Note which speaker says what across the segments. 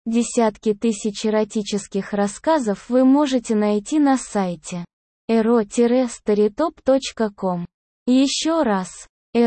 Speaker 1: Десятки тысяч эротических рассказов вы можете найти на сайте ero-storytop.com. Еще раз,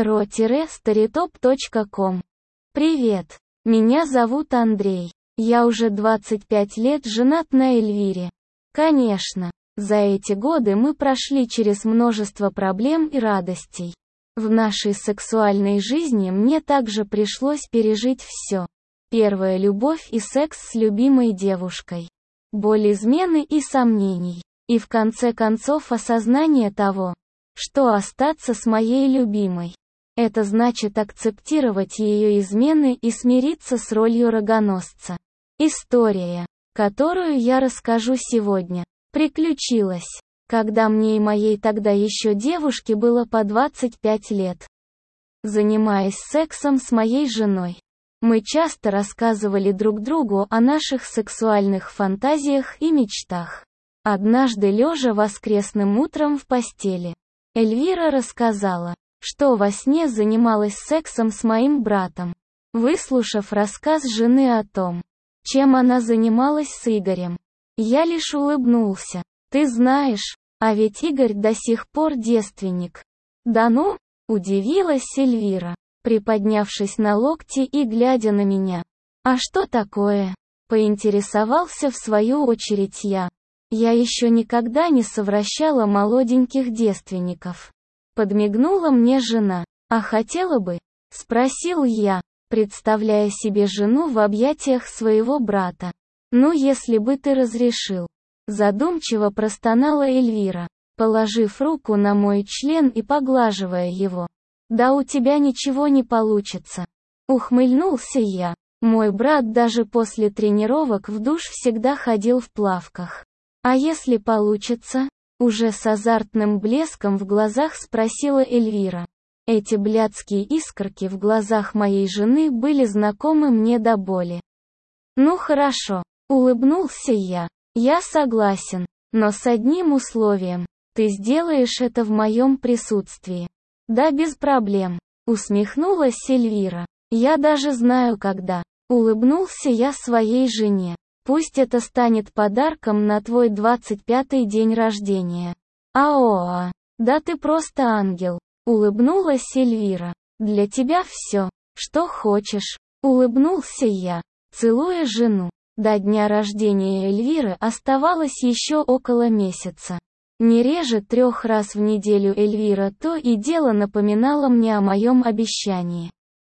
Speaker 1: ero-storytop.com. Привет, меня зовут Андрей. Я уже 25 лет женат на Эльвире. Конечно, за эти годы мы прошли через множество проблем и радостей. В нашей сексуальной жизни мне также пришлось пережить все. Первая любовь и секс с любимой девушкой. Боль измены и сомнений. И в конце концов осознание того, что остаться с моей любимой. Это значит акцептировать ее измены и смириться с ролью рогоносца. История, которую я расскажу сегодня, приключилась, когда мне и моей тогда еще девушке было по 25 лет. Занимаясь сексом с моей женой, мы часто рассказывали друг другу о наших сексуальных фантазиях и мечтах. Однажды, лежа воскресным утром в постели, Эльвира рассказала, что во сне занималась сексом с моим братом. Выслушав рассказ жены о том, чем она занималась с Игорем, я лишь улыбнулся. «Ты знаешь, а ведь Игорь до сих пор девственник». «Да ну?» – удивилась Эльвира, приподнявшись на локти и глядя на меня. «А что такое?» – поинтересовался в свою очередь я. «Я еще никогда не совращала молоденьких девственников». Подмигнула мне жена. «А хотела бы?» – спросил я, представляя себе жену в объятиях своего брата. «Ну, если бы ты разрешил», – задумчиво простонала Эльвира, положив руку на мой член и поглаживая его. «Да у тебя ничего не получится», – ухмыльнулся я. Мой брат даже после тренировок в душ всегда ходил в плавках. «А если получится?» – уже с азартным блеском в глазах спросила Эльвира. Эти блядские искорки в глазах моей жены были знакомы мне до боли. «Ну хорошо», — улыбнулся я. «Я согласен, но с одним условием. Ты сделаешь это в моем присутствии». «Да без проблем», — усмехнулась Эльвира. «Я даже знаю когда». Улыбнулся я своей жене. «Пусть это станет подарком на твой 25-й день рождения». «Аоа, да ты просто ангел». Улыбнулась Эльвира. «Для тебя все, что хочешь», — улыбнулся я, целуя жену. До дня рождения Эльвиры оставалось еще около месяца. Не реже 3 раз в неделю Эльвира то и дело напоминала мне о моем обещании.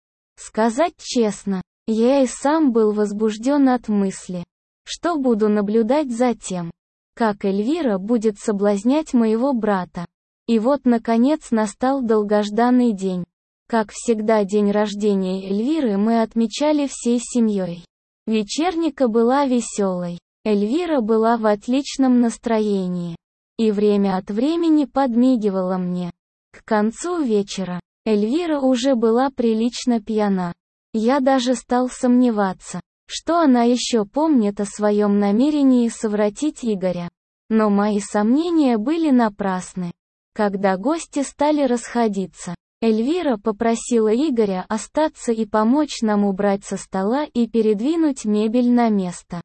Speaker 1: Сказать честно, я и сам был возбужден от мысли, что буду наблюдать за тем, как Эльвира будет соблазнять моего брата. И вот наконец настал долгожданный день. Как всегда, день рождения Эльвиры мы отмечали всей семьей. Вечерника была веселой. Эльвира была в отличном настроении. И время от времени подмигивала мне. К концу вечера Эльвира уже была прилично пьяна. Я даже стал сомневаться, что она еще помнит о своем намерении совратить Игоря. Но мои сомнения были напрасны. Когда гости стали расходиться, Эльвира попросила Игоря остаться и помочь нам убрать со стола и передвинуть мебель на место.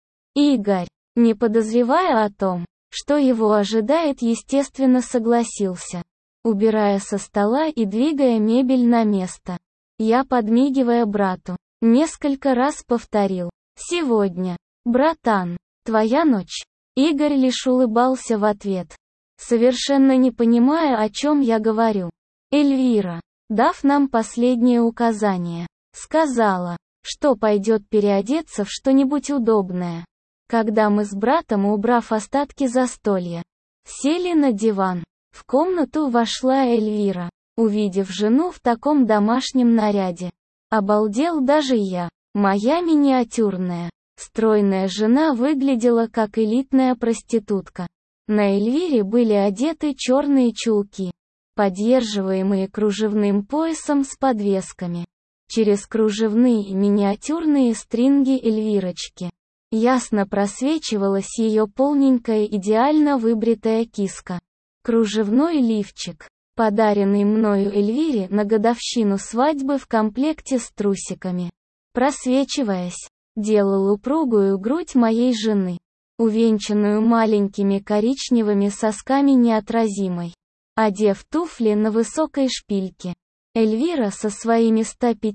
Speaker 1: Игорь, не подозревая о том, что его ожидает, естественно согласился, убирая со стола и двигая мебель на место. Я, подмигивая брату, несколько раз повторил: «Сегодня, братан, твоя ночь». Игорь лишь улыбался в ответ, совершенно не понимая, о чем я говорю. Эльвира, дав нам последнее указание, сказала, что пойдет переодеться в что-нибудь удобное. Когда мы с братом, убрав остатки застолья, сели на диван, в комнату вошла Эльвира. Увидев жену в таком домашнем наряде, обалдел даже я. Моя миниатюрная, стройная жена выглядела как элитная проститутка. На Эльвире были одеты черные чулки, поддерживаемые кружевным поясом с подвесками. Через кружевные миниатюрные стринги Эльвирочки ясно просвечивалась ее полненькая идеально выбритая киска. Кружевной лифчик, подаренный мною Эльвире на годовщину свадьбы в комплекте с трусиками, просвечиваясь, делал упругую грудь моей жены, увенчанную маленькими коричневыми сосками неотразимой. Одев туфли на высокой шпильке, Эльвира со своими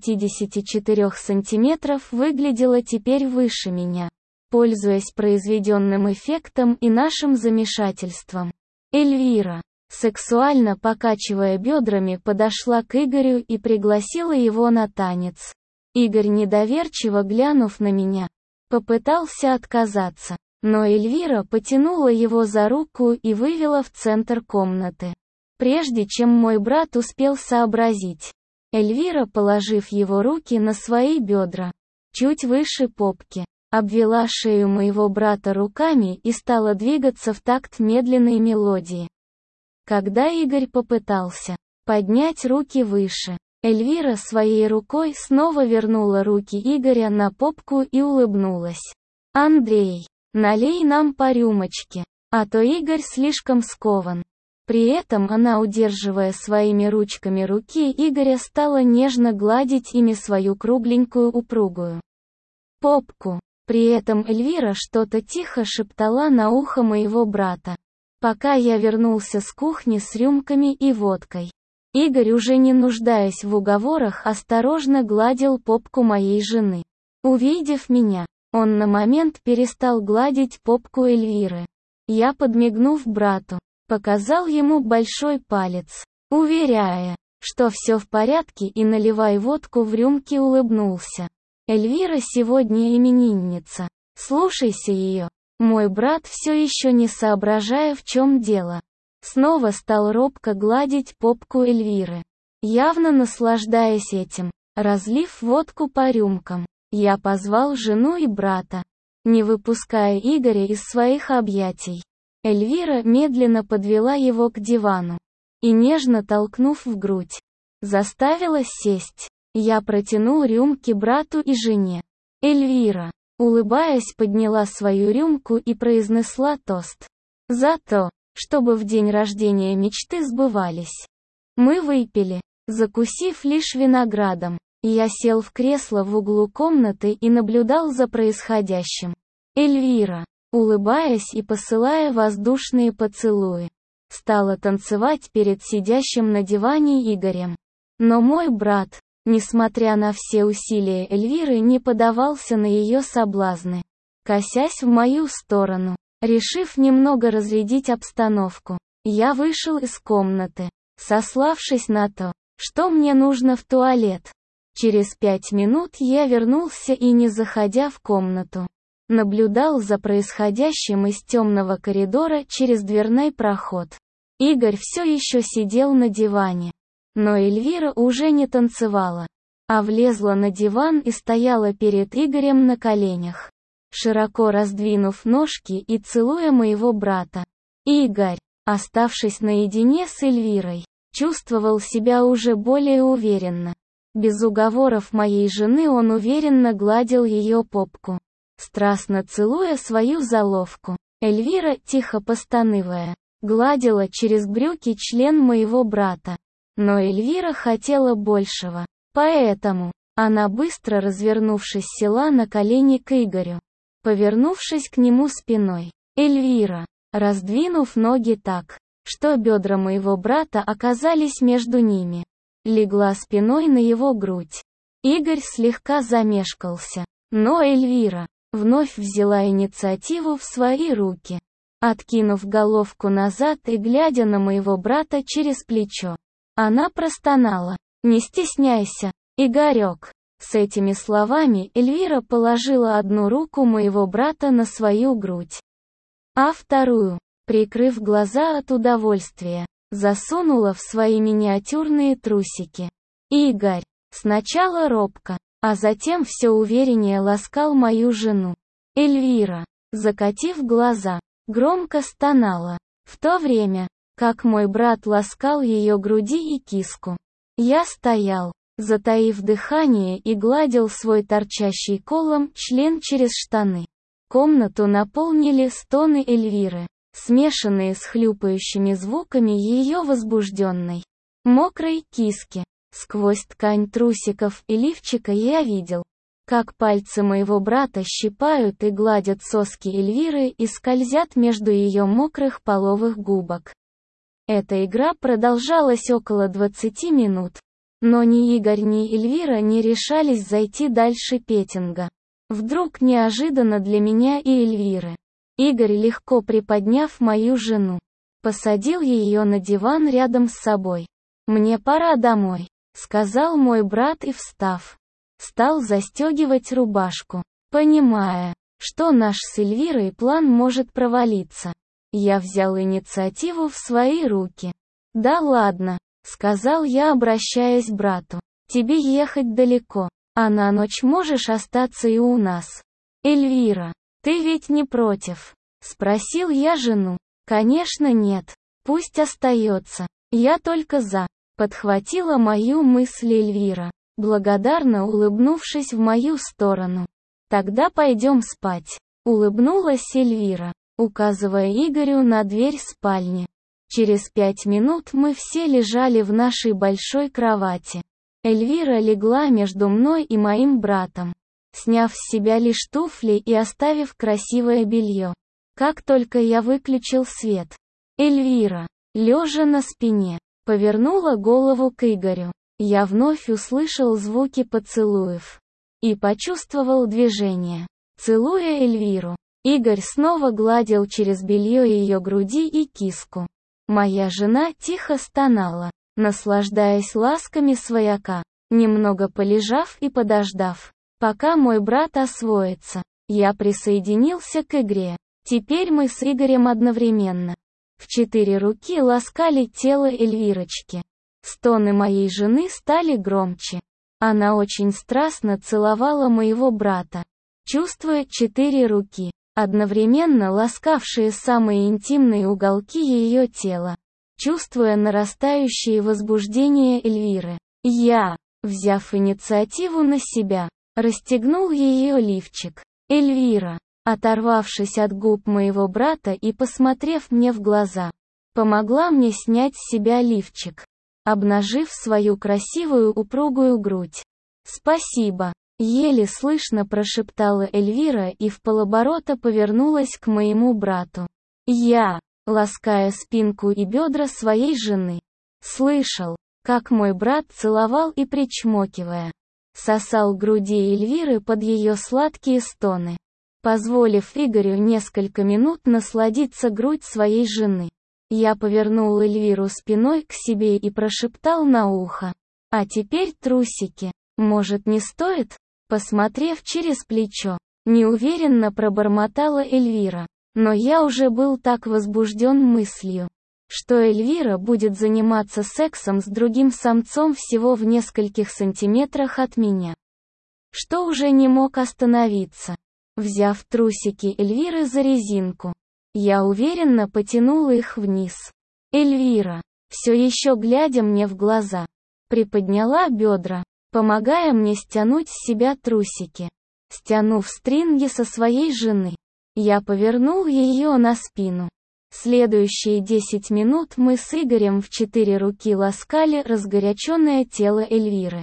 Speaker 1: 154 сантиметров выглядела теперь выше меня, пользуясь произведенным эффектом и нашим замешательством. Эльвира, сексуально покачивая бедрами, подошла к Игорю и пригласила его на танец. Игорь, недоверчиво глянув на меня, попытался отказаться, но Эльвира потянула его за руку и вывела в центр комнаты. Прежде чем мой брат успел сообразить, Эльвира, положив его руки на свои бедра, чуть выше попки, обвела шею моего брата руками и стала двигаться в такт медленной мелодии. Когда Игорь попытался поднять руки выше, Эльвира своей рукой снова вернула руки Игоря на попку и улыбнулась. «Андрей, налей нам по рюмочке, а то Игорь слишком скован». При этом она, удерживая своими ручками руки Игоря, стала нежно гладить ими свою кругленькую упругую попку. При этом Эльвира что-то тихо шептала на ухо моего брата. Пока я вернулся с кухни с рюмками и водкой, Игорь, уже не нуждаясь в уговорах, осторожно гладил попку моей жены. Увидев меня, он на момент перестал гладить попку Эльвиры. Я, подмигнув брату, показал ему большой палец, уверяя, что все в порядке, и, наливая водку в рюмки, улыбнулся. «Эльвира сегодня именинница. Слушайся ее». Мой брат, все еще не соображая, в чем дело, снова стал робко гладить попку Эльвиры, явно наслаждаясь этим. Разлив водку по рюмкам, я позвал жену и брата, не выпуская Игоря из своих объятий. Эльвира медленно подвела его к дивану и, нежно толкнув в грудь, заставила сесть. Я протянул рюмки брату и жене. Эльвира, улыбаясь, подняла свою рюмку и произнесла тост. За то, чтобы в день рождения мечты сбывались. Мы выпили, закусив лишь виноградом. Я сел в кресло в углу комнаты и наблюдал за происходящим. Эльвира, улыбаясь и посылая воздушные поцелуи, стала танцевать перед сидящим на диване Игорем. Но мой брат, несмотря на все усилия Эльвиры, не поддавался на ее соблазны, косясь в мою сторону. Решив немного разрядить обстановку, я вышел из комнаты, сославшись на то, что мне нужно в туалет. Через 5 минут я вернулся и, не заходя в комнату, наблюдал за происходящим из темного коридора через дверной проход. Игорь все еще сидел на диване, но Эльвира уже не танцевала, а влезла на диван и стояла перед Игорем на коленях, широко раздвинув ножки и целуя моего брата. Игорь, оставшись наедине с Эльвирой, чувствовал себя уже более уверенно. Без уговоров моей жены он уверенно гладил ее попку, страстно целуя свою заловку. Эльвира, тихо постанывая, гладила через брюки член моего брата. Но Эльвира хотела большего, поэтому она, быстро развернувшись, села на колени к Игорю, повернувшись к нему спиной. Эльвира, раздвинув ноги так, что бедра моего брата оказались между ними, легла спиной на его грудь. Игорь слегка замешкался, но Эльвира вновь взяла инициативу в свои руки, откинув головку назад и глядя на моего брата через плечо. Она простонала: «Не стесняйся, Игорек». С этими словами Эльвира положила одну руку моего брата на свою грудь, а вторую, прикрыв глаза от удовольствия, засунула в свои миниатюрные трусики. Игорь, сначала робко, а затем все увереннее ласкал мою жену. Эльвира, закатив глаза, громко стонала, в то время как мой брат ласкал ее груди и киску. Я стоял, затаив дыхание, и гладил свой торчащий колом член через штаны. Комнату наполнили стоны Эльвиры, смешанные с хлюпающими звуками ее возбужденной, мокрой киски. Сквозь ткань трусиков и лифчика я видел, как пальцы моего брата щипают и гладят соски Эльвиры и скользят между ее мокрых половых губок. Эта игра продолжалась около 20 минут. Но ни Игорь, ни Эльвира не решались зайти дальше петинга. Вдруг неожиданно для меня и Эльвиры. Игорь, легко приподняв мою жену, посадил ее на диван рядом с собой. «Мне пора домой», — сказал мой брат и, встав, стал застегивать рубашку, понимая, что наш с Эльвирой план может провалиться. Я взял инициативу в свои руки. «Да ладно», — сказал я, обращаясь к брату. «Тебе ехать далеко, а на ночь можешь остаться и у нас». «Эльвира, ты ведь не против?» — спросил я жену. «Конечно нет. Пусть остается. Я только за», — подхватила мою мысль Эльвира, благодарно улыбнувшись в мою сторону. «Тогда пойдем спать», — улыбнулась Эльвира, указывая Игорю на дверь спальни. Через 5 минут мы все лежали в нашей большой кровати. Эльвира легла между мной и моим братом, сняв с себя лишь туфли и оставив красивое белье. Как только я выключил свет, Эльвира, лежа на спине, повернула голову к Игорю. Я вновь услышал звуки поцелуев и почувствовал движение. Целуя Эльвиру, Игорь снова гладил через белье ее груди и киску. Моя жена тихо стонала, наслаждаясь ласками свояка. Немного полежав и подождав, пока мой брат освоится, я присоединился к игре. Теперь мы с Игорем одновременно, в 4 руки, ласкали тело Эльвирочки. Стоны моей жены стали громче. Она очень страстно целовала моего брата, чувствуя 4 руки, одновременно ласкавшие самые интимные уголки ее тела, чувствуя нарастающее возбуждение Эльвиры. Я, взяв инициативу на себя, расстегнул ее лифчик. Эльвира, оторвавшись от губ моего брата и посмотрев мне в глаза, помогла мне снять с себя лифчик, обнажив свою красивую упругую грудь. «Спасибо», — еле слышно прошептала Эльвира и вполоборота повернулась к моему брату. Я, лаская спинку и бедра своей жены, слышал, как мой брат целовал и, причмокивая, сосал груди Эльвиры под ее сладкие стоны, позволив Игорю несколько минут насладиться грудь своей жены. Я повернул Эльвиру спиной к себе и прошептал на ухо: «А теперь трусики. Может, не стоит?» Посмотрев через плечо, неуверенно пробормотала Эльвира. Но я уже был так возбужден мыслью, что Эльвира будет заниматься сексом с другим самцом всего в нескольких сантиметрах от меня, что уже не мог остановиться. Взяв трусики Эльвиры за резинку, я уверенно потянула их вниз. Эльвира, все еще глядя мне в глаза, приподняла бедра, помогая мне стянуть с себя трусики. Стянув стринги со своей жены, я повернул ее на спину. Следующие 10 минут мы с Игорем в 4 руки ласкали разгоряченное тело Эльвиры.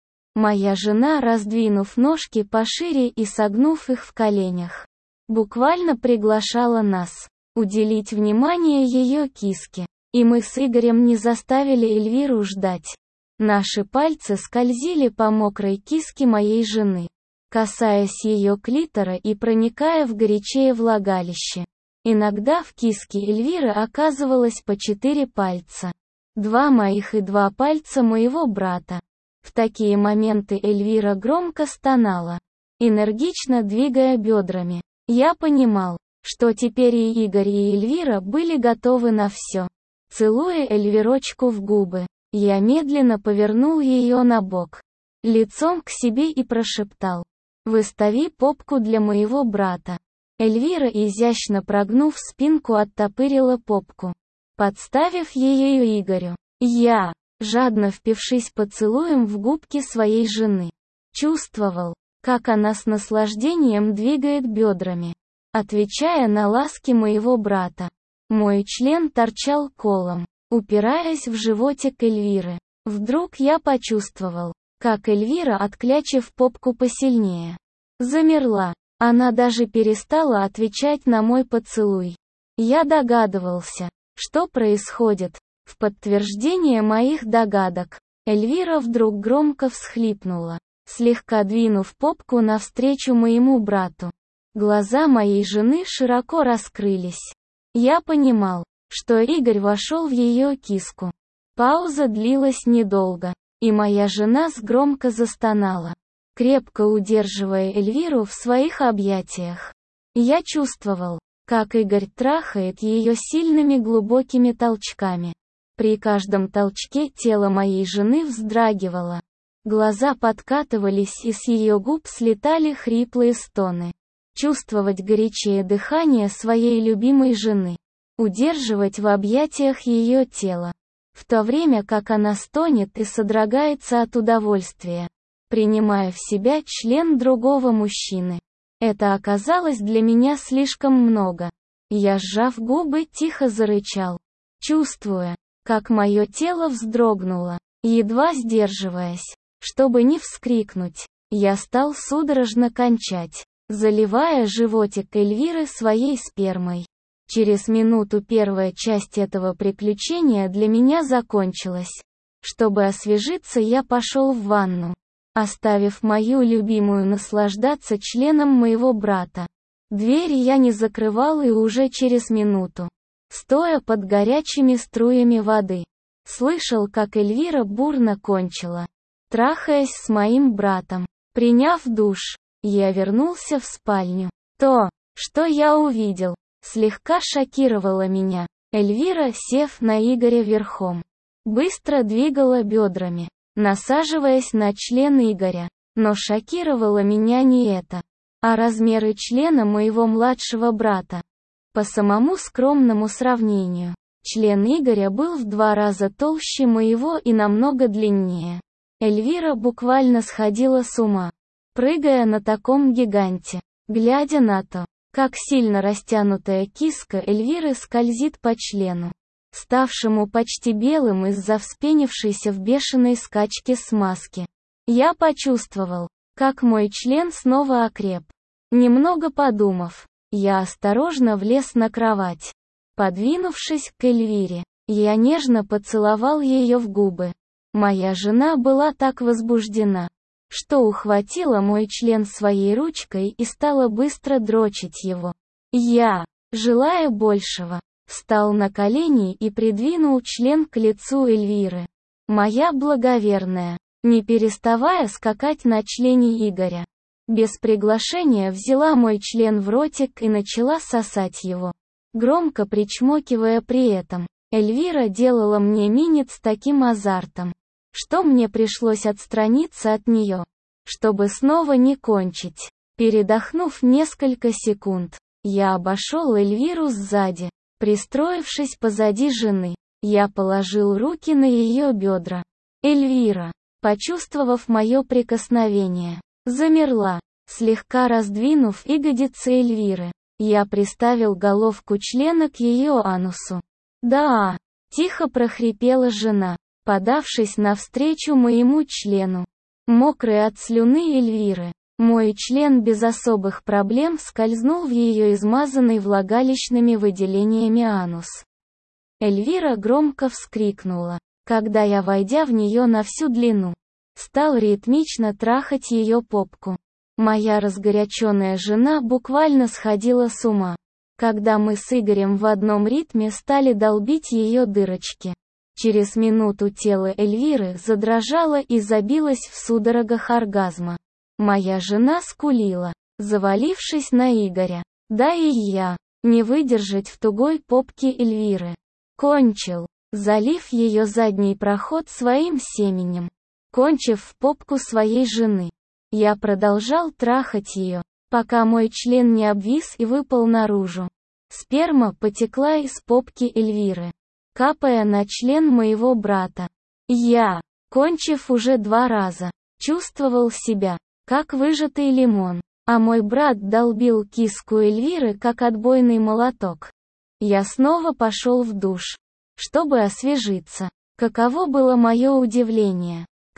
Speaker 1: Моя жена, раздвинув ножки пошире и согнув их в коленях, буквально приглашала нас уделить внимание ее киске. И мы с Игорем не заставили Эльвиру ждать. Наши пальцы скользили по мокрой киске моей жены, касаясь ее клитора и проникая в горячее влагалище. Иногда в киске Эльвиры оказывалось по 4 пальца. 2 моих и 2 пальца моего брата. В такие моменты Эльвира громко стонала, энергично двигая бедрами. Я понимал, что теперь и Игорь, и Эльвира были готовы на все. Целуя Эльвирочку в губы, я медленно повернул ее на бок, лицом к себе и прошептал: «Выстави попку для моего брата». Эльвира, изящно прогнув спинку, оттопырила попку, подставив ее Игорю. Я, жадно впившись поцелуем в губки своей жены, чувствовал, как она с наслаждением двигает бедрами, отвечая на ласки моего брата. Мой член торчал колом, упираясь в животик Эльвиры. Вдруг я почувствовал, как Эльвира, отклячив попку посильнее, замерла. Она даже перестала отвечать на мой поцелуй. Я догадывался, что происходит. В подтверждение моих догадок, Эльвира вдруг громко всхлипнула, слегка двинув попку навстречу моему брату. Глаза моей жены широко раскрылись. Я понимал, что Игорь вошел в ее киску. Пауза длилась недолго, и моя жена громко застонала, крепко удерживая Эльвиру в своих объятиях. Я чувствовал, как Игорь трахает ее сильными глубокими толчками. При каждом толчке тело моей жены вздрагивало. Глаза подкатывались, и с ее губ слетали хриплые стоны. Чувствовать горячее дыхание своей любимой жены. Удерживать в объятиях ее тело. В то время как она стонет и содрогается от удовольствия, принимая в себя член другого мужчины. Это оказалось для меня слишком много. Я, сжав губы, тихо зарычал, чувствуя, как мое тело вздрогнуло, едва сдерживаясь, чтобы не вскрикнуть. Я стал судорожно кончать, заливая животик Эльвиры своей спермой. Через минуту первая часть этого приключения для меня закончилась. Чтобы освежиться, я пошел в ванну, оставив мою любимую наслаждаться членом моего брата. Дверь я не закрывал, и уже через минуту, стоя под горячими струями воды, слышал, как Эльвира бурно кончила, трахаясь с моим братом. Приняв душ, я вернулся в спальню. То, что я увидел, слегка шокировало меня. Эльвира, сев на Игоря верхом, быстро двигала бедрами, насаживаясь на член Игоря. Но шокировало меня не это, а размеры члена моего младшего брата. По самому скромному сравнению, член Игоря был в 2 раза толще моего и намного длиннее. Эльвира буквально сходила с ума, прыгая на таком гиганте, глядя на то, как сильно растянутая киска Эльвиры скользит по члену, ставшему почти белым из-за вспенившейся в бешеной скачке смазки. Я почувствовал, как мой член снова окреп. Немного подумав, я осторожно влез на кровать. Подвинувшись к Эльвире, я нежно поцеловал ее в губы. Моя жена была так возбуждена, что ухватила мой член своей ручкой и стала быстро дрочить его. Я, желая большего, встал на колени и придвинул член к лицу Эльвиры. Моя благоверная, не переставая скакать на члене Игоря, без приглашения взяла мой член в ротик и начала сосать его, громко причмокивая при этом. Эльвира делала мне минет с таким азартом, что мне пришлось отстраниться от нее, чтобы снова не кончить. Передохнув несколько секунд, я обошел Эльвиру сзади, пристроившись позади жены. Я положил руки на ее бедра. Эльвира, почувствовав мое прикосновение, замерла, слегка раздвинув ягодицы Эльвиры. Я приставил головку члена к ее анусу. «Да!» — тихо прохрипела жена, подавшись навстречу моему члену. Мокрый от слюны Эльвиры, мой член без особых проблем скользнул в ее измазанный влагалищными выделениями анус. Эльвира громко вскрикнула, когда я, войдя в нее на всю длину, стал ритмично трахать ее попку. Моя разгоряченная жена буквально сходила с ума, когда мы с Игорем в одном ритме стали долбить ее дырочки. Через минуту тело Эльвиры задрожало и забилось в судорогах оргазма. Моя жена скулила, завалившись на Игоря. Да и я, не выдержать в тугой попке Эльвиры, кончил, залив ее задний проход своим семенем. Кончив в попку своей жены, я продолжал трахать ее, пока мой член не обвис и выпал наружу. Сперма потекла из попки Эльвиры, капая на член моего брата. Я, кончив уже 2 раза, чувствовал себя, как выжатый лимон, а мой брат долбил киску Эльвиры как отбойный молоток. Я снова пошел в душ, чтобы освежиться. Каково было мое удивление,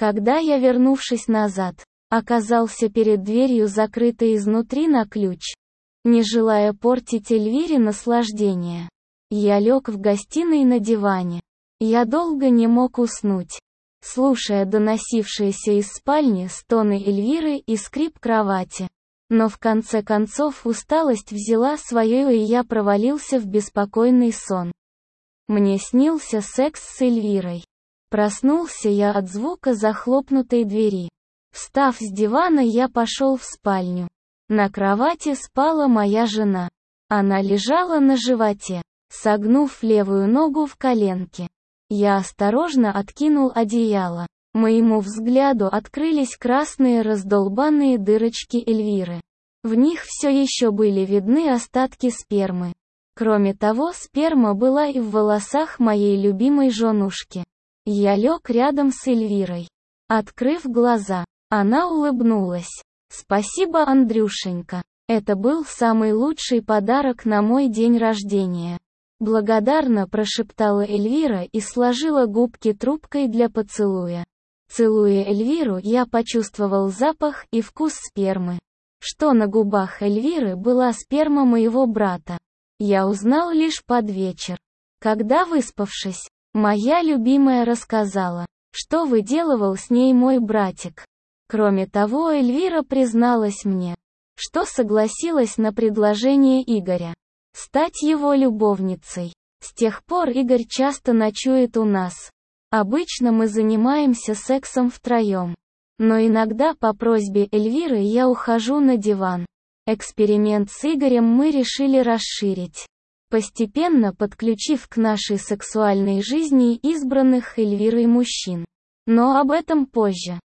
Speaker 1: Когда я, вернувшись назад, оказался перед дверью, закрытой изнутри на ключ, не желая портить Эльвире наслаждение, я лег в гостиной на диване. Я долго не мог уснуть, слушая доносившиеся из спальни стоны Эльвиры и скрип кровати. Но в конце концов усталость взяла свое, и я провалился в беспокойный сон. Мне снился секс с Эльвирой. Проснулся я от звука захлопнутой двери. Встав с дивана, я пошел в спальню. На кровати спала моя жена. Она лежала на животе, согнув левую ногу в коленке. Я осторожно откинул одеяло. Моему взгляду открылись красные раздолбанные дырочки Эльвиры. В них все еще были видны остатки спермы. Кроме того, сперма была и в волосах моей любимой женушки. Я лег рядом с Эльвирой. Открыв глаза, она улыбнулась. «Спасибо, Андрюшенька. Это был самый лучший подарок на мой день рождения». Благодарно прошептала Эльвира и сложила губки трубкой для поцелуя. Целуя Эльвиру, я почувствовал запах и вкус спермы. Что на губах Эльвиры была сперма моего брата, я узнал лишь под вечер. Когда, выспавшись, моя любимая рассказала, что выделывал с ней мой братик. Кроме того, Эльвира призналась мне, что согласилась на предложение Игоря стать его любовницей. С тех пор Игорь часто ночует у нас. Обычно мы занимаемся сексом втроем. Но иногда по просьбе Эльвиры я ухожу на диван. Эксперимент с Игорем мы решили расширить, постепенно подключив к нашей сексуальной жизни избранных Эльвирой мужчин. Но об этом позже.